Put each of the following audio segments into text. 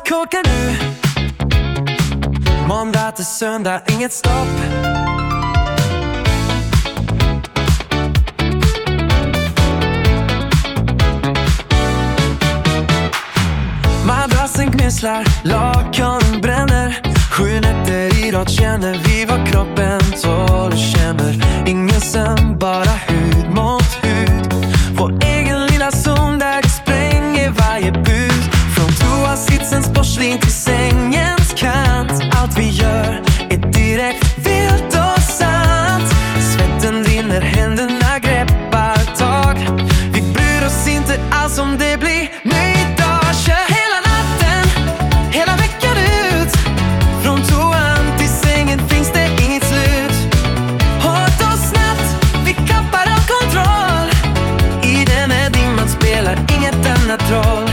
Blodet kokar nu. Måndag till söndag, inget stopp. Madrassen gnisslar, lakan bränner. 7 nätter i rad känner vi vad kroppen tål och känner. Ingen sömn, bara hud mot hud. Vår egen lilla zon där det spränger varje bud. Från toasitsens porslin till sängens kant. Allt vi gör är direkt vilt och sant. Svetten rinner, händerna greppar tag. Vi bryr oss inte alls om det blir ny dag. Kör hela natten, hela veckan ut. Från toan till sängen finns det inget slut. Hårt och snabbt, vi klappar av kontroll. I den här dimman spelar inget annat roll.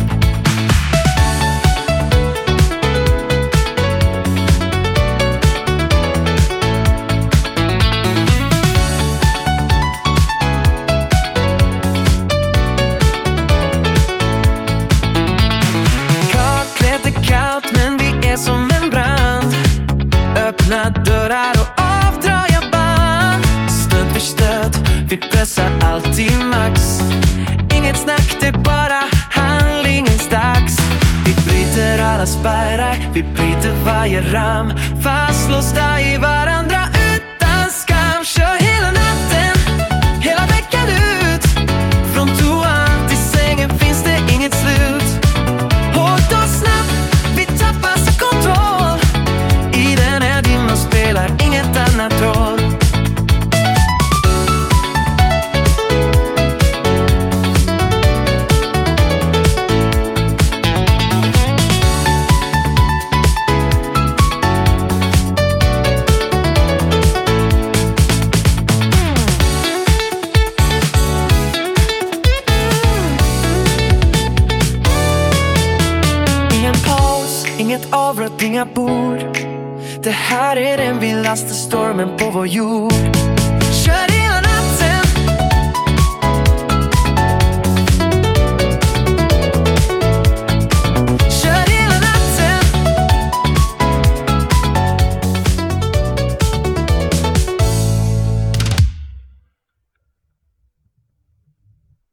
Som en brand. Öppna dörrar och avdraga band. Stöt för stöt, vi pressar alltid max. Inget snack, det är bara handlingens dags. Vi bryter alla spärrar, vi bryter varje ram. Fastlåsta i varandra utan skam. Kör hela natten, hela veckan ut. Från toan till sängen finns det inget slut. Hårt och snabbt, vi tappar kontroll. I den här dimman spelar inget annat roll. Ingen paus, inget avbrott, inga bord. Det här är den vildaste stormen på vår jord. Kör